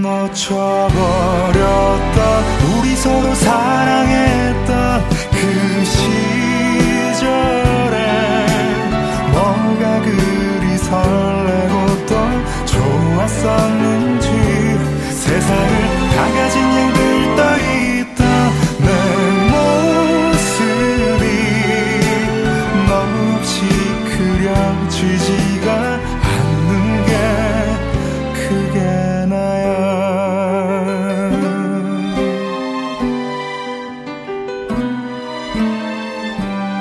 놓쳐버렸던 우리 서로 사랑했던 그 시절에 뭐가 그리 설레고 또 좋았었는지